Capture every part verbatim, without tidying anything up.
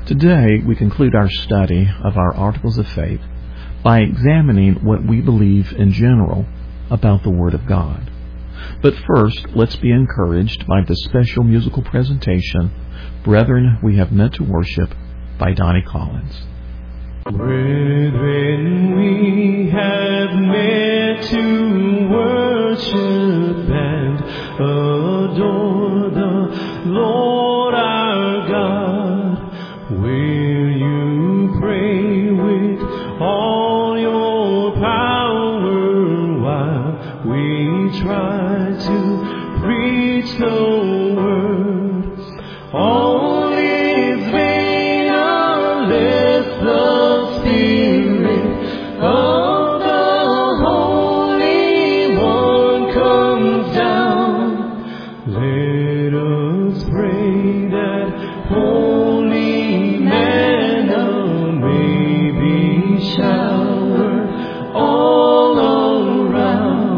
Today, we conclude our study of our Articles of Faith by examining what we believe in general about the Word of God. But first, let's be encouraged by the special musical presentation, Brethren We Have Met to Worship, by Donnie Collins. Brethren, we have met to worship and adore the Lord our God. Will you pray with all your power while we try to preach the word? All is vain unless the Spirit of the Holy One comes down. Let us pray that holy manna may be showered all around.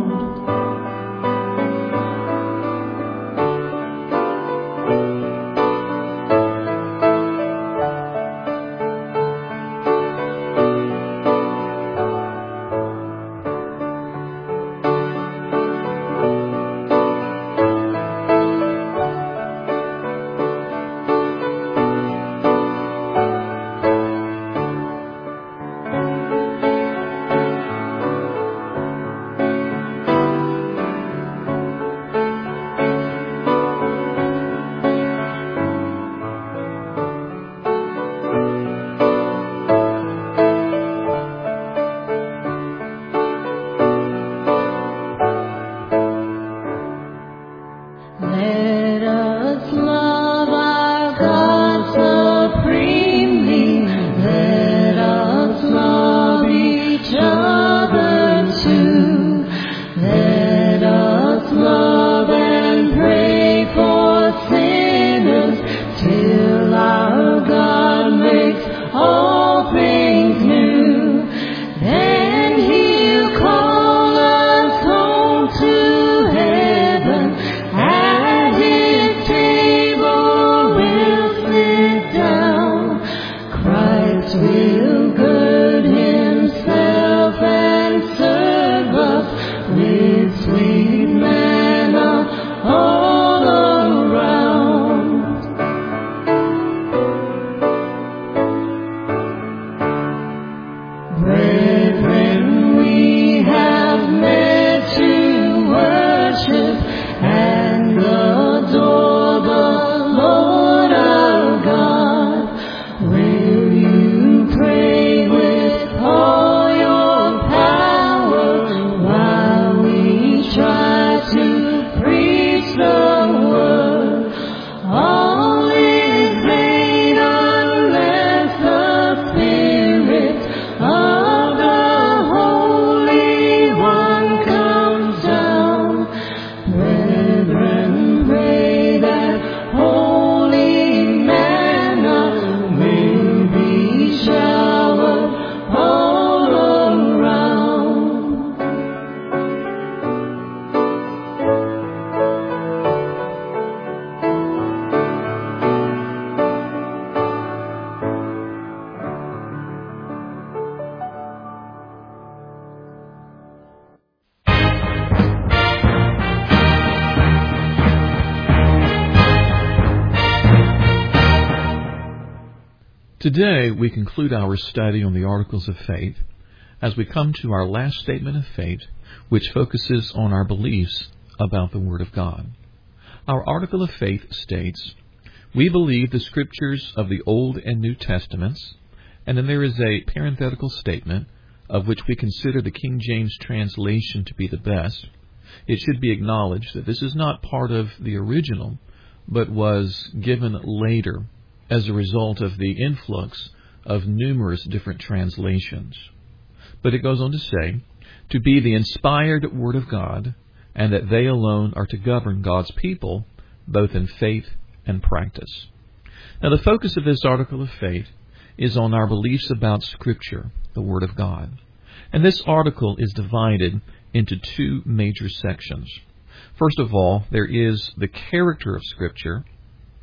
Today, we conclude our study on the Articles of Faith as we come to our last statement of faith, which focuses on our beliefs about the Word of God. Our Article of Faith states, we believe the Scriptures of the Old and New Testaments, and then there is a parenthetical statement of which we consider the King James translation to be the best. It should be acknowledged that this is not part of the original, but was given later as a result of the influx of numerous different translations. But it goes on to say, to be the inspired Word of God, and that they alone are to govern God's people, both in faith and practice. Now, the focus of this article of faith is on our beliefs about Scripture, the Word of God. And this article is divided into two major sections. First of all, there is the character of Scripture,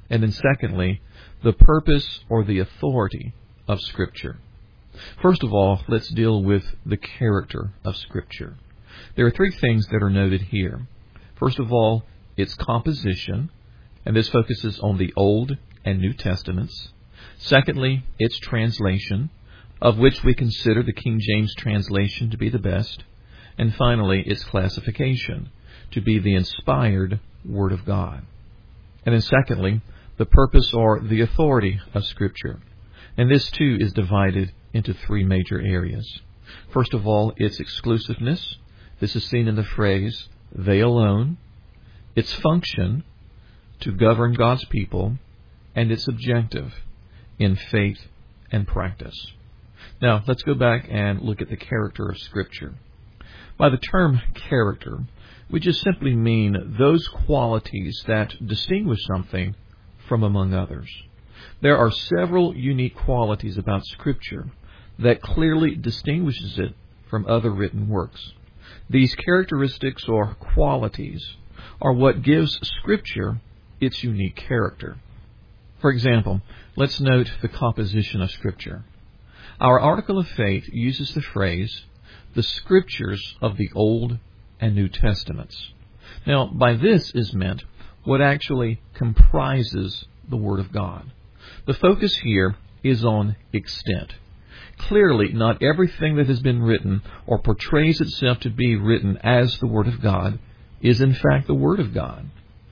And then secondly, the purpose or the authority of Scripture. First of all, let's deal with the character of Scripture. There are three things that are noted here. First of all, its composition, and this focuses on the Old and New Testaments. Secondly, its translation, of which we consider the King James translation to be the best. And finally, its classification, to be the inspired Word of God. And then secondly, the purpose or the authority of Scripture. And this too is divided into three major areas. First of all, its exclusiveness. This is seen in the phrase, they alone. Its function, to govern God's people. And its objective, in faith and practice. Now, let's go back and look at the character of Scripture. By the term character, we just simply mean those qualities that distinguish something from among others. There are several unique qualities about Scripture that clearly distinguishes it from other written works. These characteristics or qualities are what gives Scripture its unique character. For example, let's note the composition of Scripture. Our article of faith uses the phrase, the Scriptures of the Old and New Testaments. Now, by this is meant what actually comprises the Word of God. The focus here is on extent. Clearly, not everything that has been written or portrays itself to be written as the Word of God is in fact the Word of God.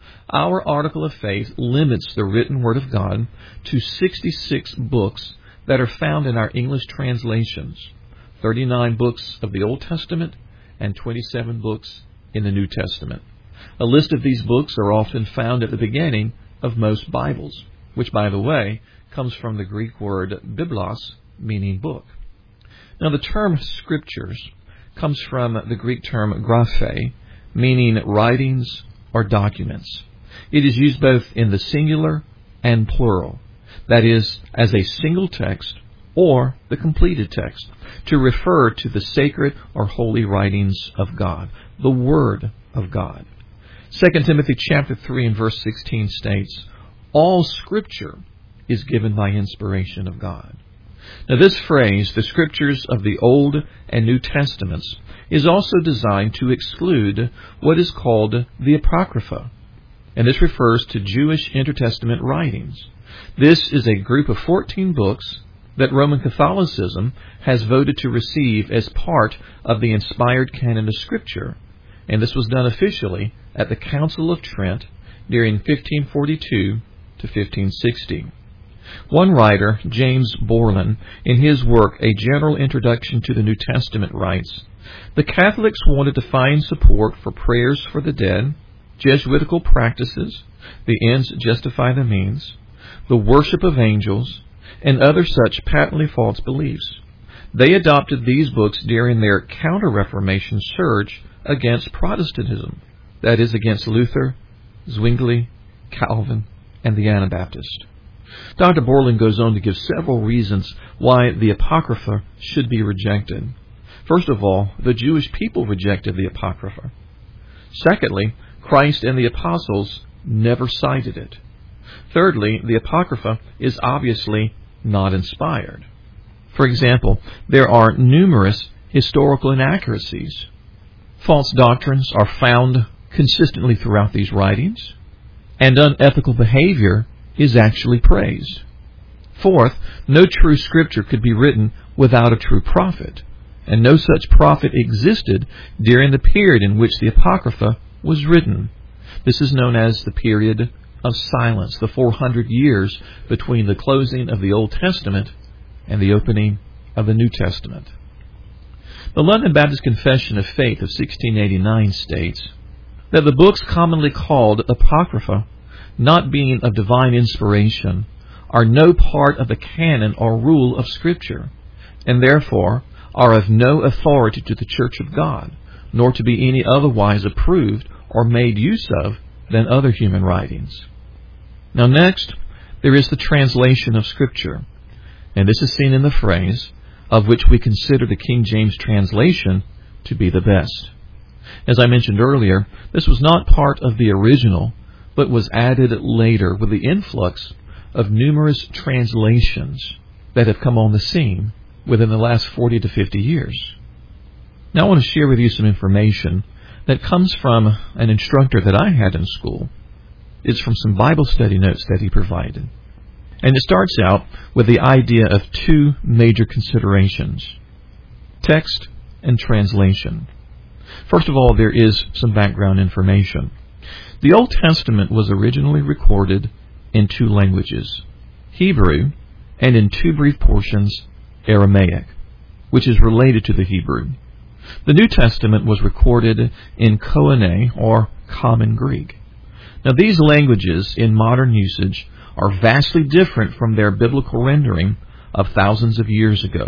Our article of faith limits the written Word of God to sixty-six books that are found in our English translations, thirty-nine books of the Old Testament and twenty-seven books in the New Testament. A list of these books are often found at the beginning of most Bibles, which, by the way, comes from the Greek word biblos, meaning book. Now, the term Scriptures comes from the Greek term graphe, meaning writings or documents. It is used both in the singular and plural, that is, as a single text or the completed text, to refer to the sacred or holy writings of God, the Word of God. Second Timothy chapter three and verse sixteen states, all Scripture is given by inspiration of God. Now, this phrase, the Scriptures of the Old and New Testaments, is also designed to exclude what is called the Apocrypha, and this refers to Jewish intertestament writings. This is a group of fourteen books that Roman Catholicism has voted to receive as part of the inspired canon of Scripture, and this was done officially at the Council of Trent during fifteen forty-two to fifteen sixty. One writer, James Borland, in his work A General Introduction to the New Testament, writes, the Catholics wanted to find support for prayers for the dead, Jesuitical practices, the ends justify the means, the worship of angels, and other such patently false beliefs. They adopted these books during their Counter-Reformation surge against Protestantism, that is, against Luther, Zwingli, Calvin, and the Anabaptist. Doctor Borland goes on to give several reasons why the Apocrypha should be rejected. First of all, the Jewish people rejected the Apocrypha. Secondly, Christ and the apostles never cited it. Thirdly, the Apocrypha is obviously not inspired. For example, there are numerous historical inaccuracies. False doctrines are found consistently throughout these writings, and unethical behavior is actually praised. Fourth, no true Scripture could be written without a true prophet, and no such prophet existed during the period in which the Apocrypha was written. This is known as the period of silence, the four hundred years between the closing of the Old Testament and the opening of the New Testament. The London Baptist Confession of Faith of sixteen eighty-nine states that the books commonly called Apocrypha, not being of divine inspiration, are no part of the canon or rule of Scripture, and therefore are of no authority to the Church of God, nor to be any otherwise approved or made use of than other human writings. Now next, there is the translation of Scripture, and this is seen in the phrase, of which we consider the King James translation to be the best. As I mentioned earlier, this was not part of the original, but was added later with the influx of numerous translations that have come on the scene within the last forty to fifty years. Now I want to share with you some information that comes from an instructor that I had in school. It's from some Bible study notes that he provided. And it starts out with the idea of two major considerations: text and translation. First of all, there is some background information. The Old Testament was originally recorded in two languages, Hebrew, and in two brief portions, Aramaic, which is related to the Hebrew. The New Testament was recorded in Koine, or Common Greek. Now, these languages in modern usage are vastly different from their biblical rendering of thousands of years ago.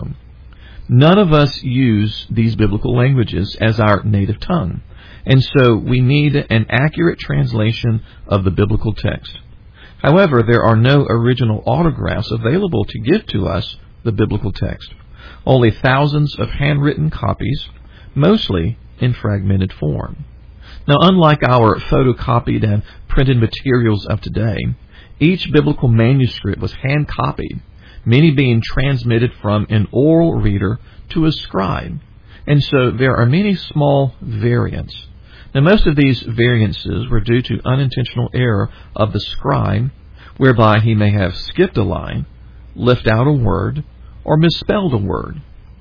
None of us use these biblical languages as our native tongue, and so we need an accurate translation of the biblical text. However, there are no original autographs available to give to us the biblical text, only thousands of handwritten copies, mostly in fragmented form. Now, unlike our photocopied and printed materials of today, each biblical manuscript was hand-copied, many being transmitted from an oral reader to a scribe, and so there are many small variants. Now, most of these variances were due to unintentional error of the scribe, whereby he may have skipped a line, left out a word, or misspelled a word.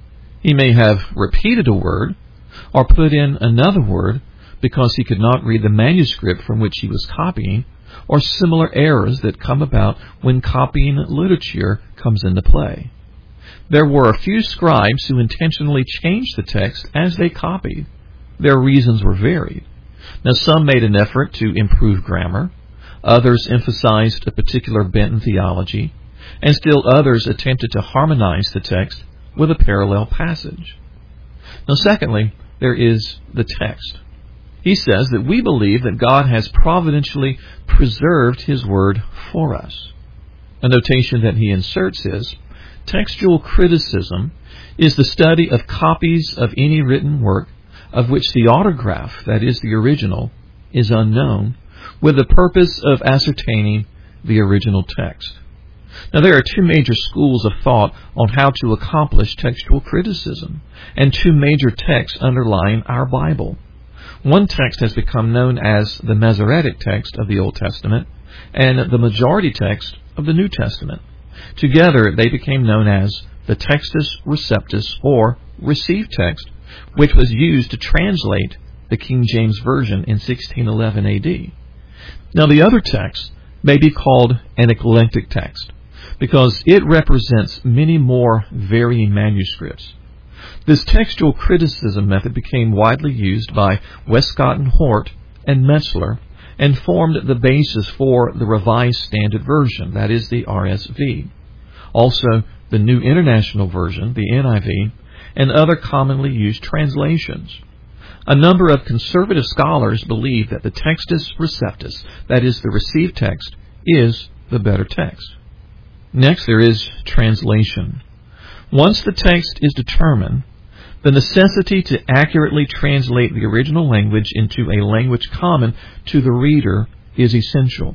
He may have repeated a word, or put in another word because he could not read the manuscript from which he was copying, or similar errors that come about when copying literature comes into play. There were a few scribes who intentionally changed the text as they copied. Their reasons were varied. Now, some made an effort to improve grammar, others emphasized a particular bent in theology, and still others attempted to harmonize the text with a parallel passage. Now, secondly, there is the text. He says that we believe that God has providentially preserved His Word for us. A notation that he inserts is, textual criticism is the study of copies of any written work of which the autograph, that is the original, is unknown, with the purpose of ascertaining the original text. Now, there are two major schools of thought on how to accomplish textual criticism, and two major texts underlying our Bible. One text has become known as the Masoretic text of the Old Testament and the majority text of the New Testament. Together, they became known as the Textus Receptus, or received text, which was used to translate the King James Version in sixteen eleven A D. Now, the other text may be called an eclectic text because it represents many more varying manuscripts. This textual criticism method became widely used by Westcott and Hort and Metzler and formed the basis for the Revised Standard Version, that is the R S V. Also, the New International Version, the N I V, and other commonly used translations. A number of conservative scholars believe that the Textus Receptus, that is the received text, is the better text. Next, there is translation. Once the text is determined, the necessity to accurately translate the original language into a language common to the reader is essential.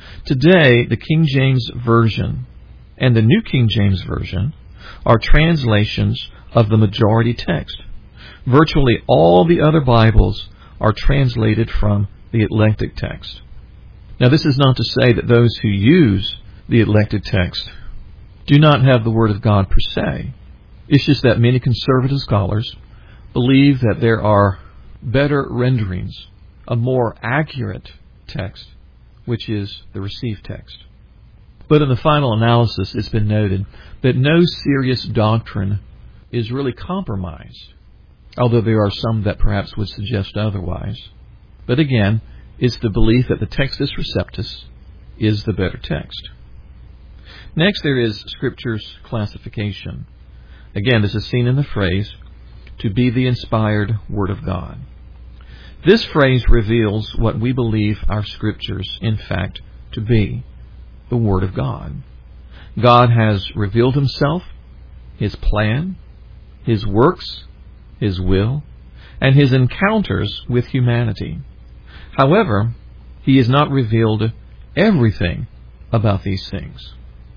Today, the King James Version and the New King James Version are translations of the majority text. Virtually all the other Bibles are translated from the eclectic text. Now, this is not to say that those who use the eclectic text do not have the Word of God per se. It's just that many conservative scholars believe that there are better renderings, a more accurate text, which is the received text. But in the final analysis, it's been noted that no serious doctrine is really compromised, although there are some that perhaps would suggest otherwise. But again, it's the belief that the Textus Receptus is the better text. Next, there is Scripture's classification. Again, this is seen in the phrase, to be the inspired Word of God. This phrase reveals what we believe our Scriptures, in fact, to be, the Word of God. God has revealed Himself, His plan, His works, His will, and His encounters with humanity. However, He has not revealed everything about these things.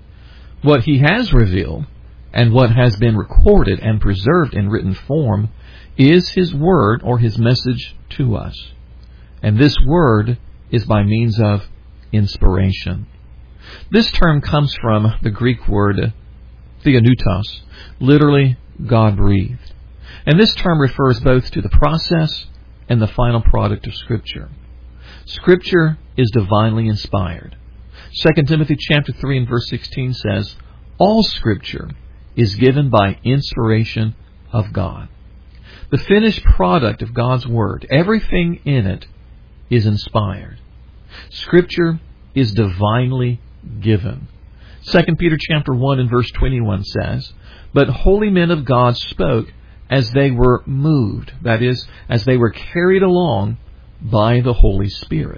What He has revealed, and what has been recorded and preserved in written form, is His Word or His message to us. And this Word is by means of inspiration. This term comes from the Greek word theopneustos, literally God-breathed. And this term refers both to the process and the final product of Scripture. Scripture is divinely inspired. Second Timothy chapter three and verse sixteen says, all Scripture is given by inspiration of God. The finished product of God's Word, everything in it, is inspired. Scripture is divinely given. Second Peter chapter one and verse twenty-one says, but holy men of God spoke as they were moved, that is, as they were carried along by the Holy Spirit.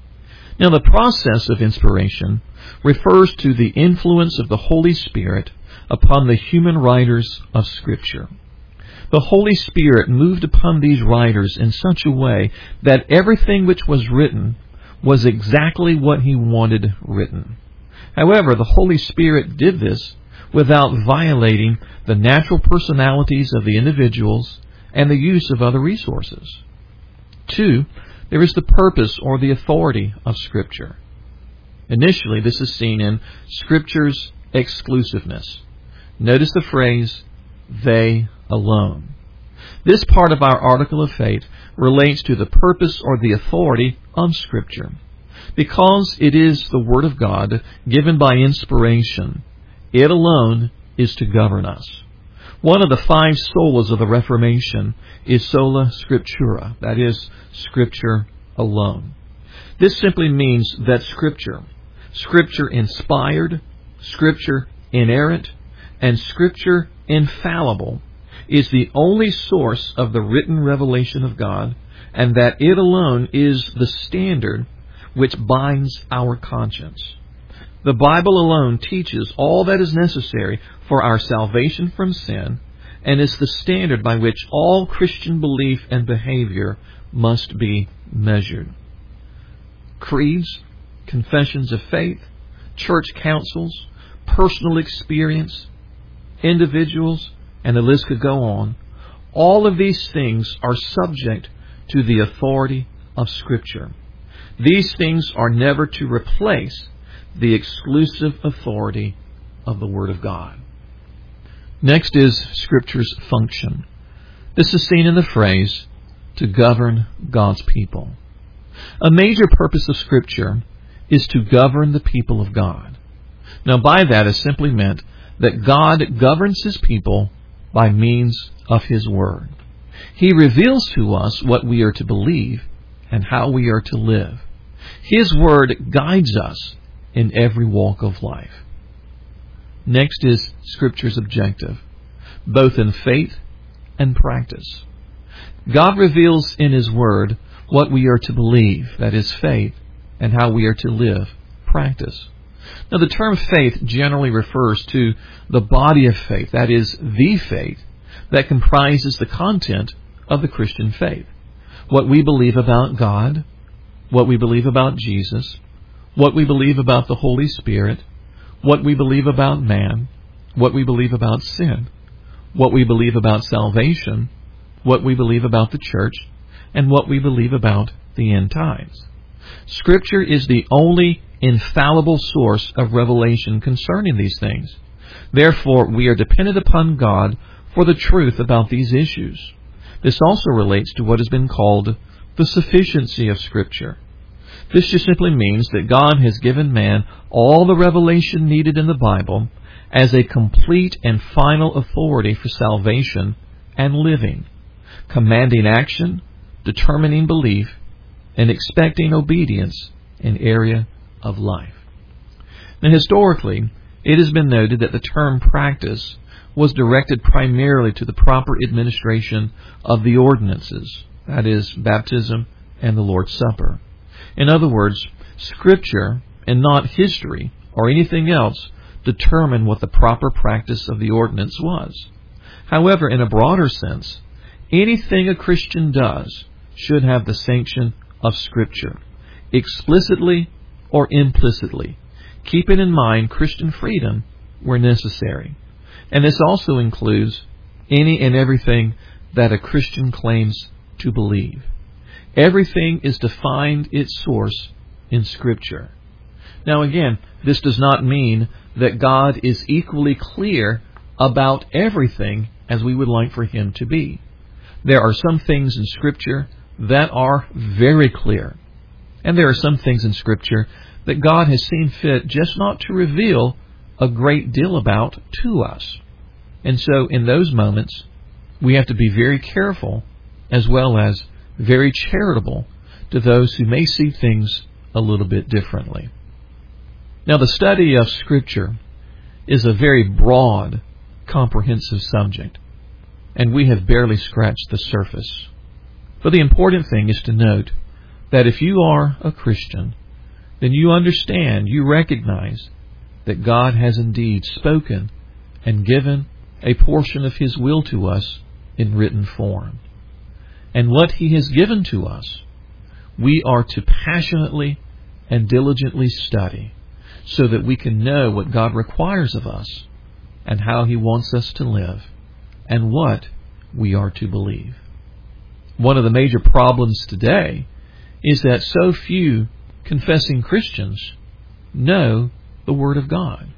Now, the process of inspiration refers to the influence of the Holy Spirit upon the human writers of Scripture. The Holy Spirit moved upon these writers in such a way that everything which was written was exactly what He wanted written. However, the Holy Spirit did this without violating the natural personalities of the individuals and the use of other resources. Two, there is the purpose or the authority of Scripture. Initially, this is seen in Scripture's exclusiveness. Notice the phrase, they alone. This part of our article of faith relates to the purpose or the authority of Scripture. Because it is the Word of God given by inspiration, it alone is to govern us. One of the five solas of the Reformation is sola scriptura, that is, Scripture alone. This simply means that Scripture, Scripture inspired, Scripture inerrant, and Scripture infallible, is the only source of the written revelation of God, and that it alone is the standard which binds our conscience. The Bible alone teaches all that is necessary for our salvation from sin, and is the standard by which all Christian belief and behavior must be measured. Creeds, confessions of faith, church councils, personal experience, individuals, and the list could go on. All of these things are subject to the authority of Scripture. These things are never to replace the exclusive authority of the Word of God. Next is Scripture's function. This is seen in the phrase, to govern God's people. A major purpose of Scripture is to govern the people of God. Now, by that is simply meant that God governs His people by means of His Word. He reveals to us what we are to believe and how we are to live. His Word guides us in every walk of life. Next is Scripture's objective, both in faith and practice. God reveals in His Word what we are to believe, that is faith, and how we are to live, practice. Now, the term faith generally refers to the body of faith, that is, the faith that comprises the content of the Christian faith. What we believe about God, what we believe about Jesus, what we believe about the Holy Spirit, what we believe about man, what we believe about sin, what we believe about salvation, what we believe about the church, and what we believe about the end times. Scripture is the only infallible source of revelation concerning these things. Therefore, we are dependent upon God for the truth about these issues. This also relates to what has been called the sufficiency of Scripture. This just simply means that God has given man all the revelation needed in the Bible as a complete and final authority for salvation and living, commanding action, determining belief, and expecting obedience in area of life. Now, historically, it has been noted that the term practice was directed primarily to the proper administration of the ordinances, that is, baptism and the Lord's Supper. In other words, Scripture, and not history or anything else, determined what the proper practice of the ordinance was. However, in a broader sense, anything a Christian does should have the sanction of Scripture. explicitly or implicitly, keeping in mind Christian freedom where necessary. And this also includes any and everything that a Christian claims to believe. Everything is to find its source in Scripture. Now again, this does not mean that God is equally clear about everything as we would like for Him to be. There are some things in Scripture that are very clear. And there are some things in Scripture that God has seen fit just not to reveal a great deal about to us. And so in those moments, we have to be very careful as well as very charitable to those who may see things a little bit differently. Now, the study of Scripture is a very broad, comprehensive subject, and we have barely scratched the surface. But the important thing is to note that if you are a Christian, then you understand, you recognize that God has indeed spoken and given a portion of His will to us in written form. And what He has given to us, we are to passionately and diligently study so that we can know what God requires of us and how He wants us to live and what we are to believe. One of the major problems today is that so few confessing Christians know the Word of God.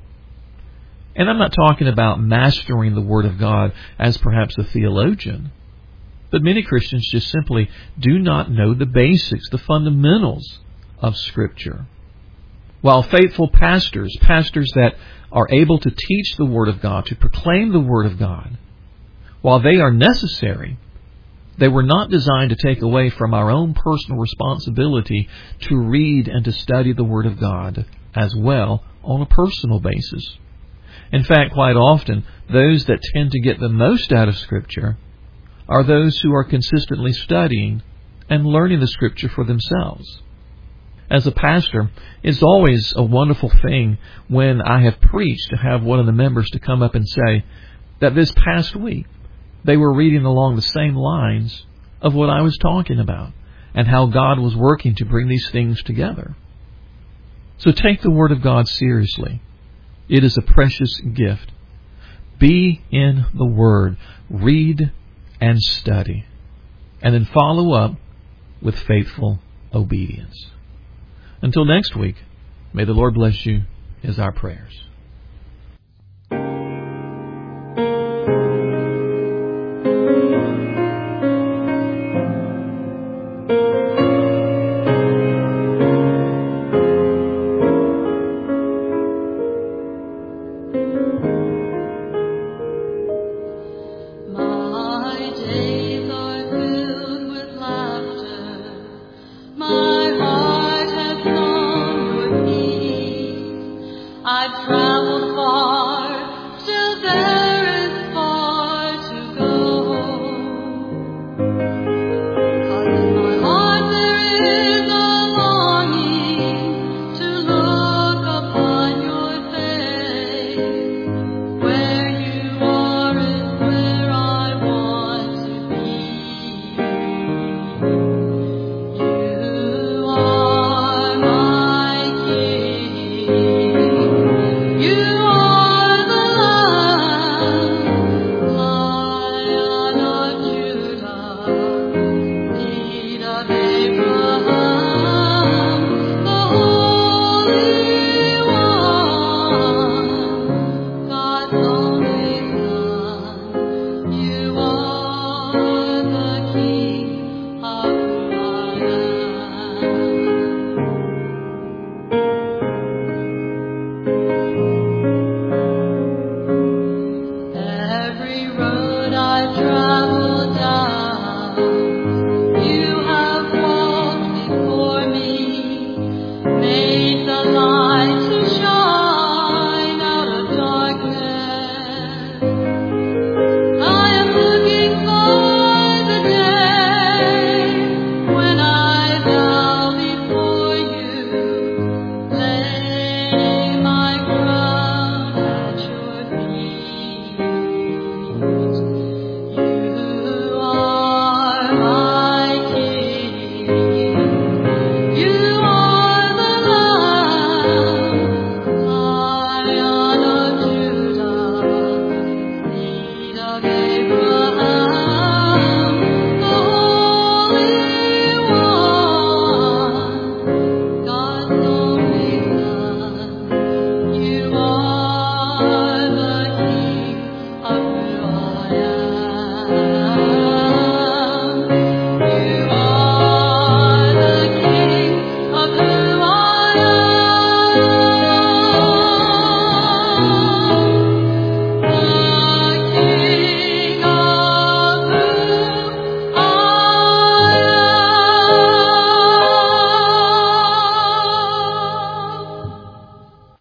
And I'm not talking about mastering the Word of God as perhaps a theologian, but many Christians just simply do not know the basics, the fundamentals of Scripture. While faithful pastors, pastors that are able to teach the Word of God, to proclaim the Word of God, while they are necessary, they were not designed to take away from our own personal responsibility to read and to study the Word of God as well on a personal basis. In fact, quite often, those that tend to get the most out of Scripture are those who are consistently studying and learning the Scripture for themselves. As a pastor, it's always a wonderful thing when I have preached to have one of the members to come up and say that this past week they were reading along the same lines of what I was talking about and how God was working to bring these things together. So take the Word of God seriously. It is a precious gift. Be in the Word. Read and study. And then follow up with faithful obedience. Until next week, may the Lord bless you is our prayers.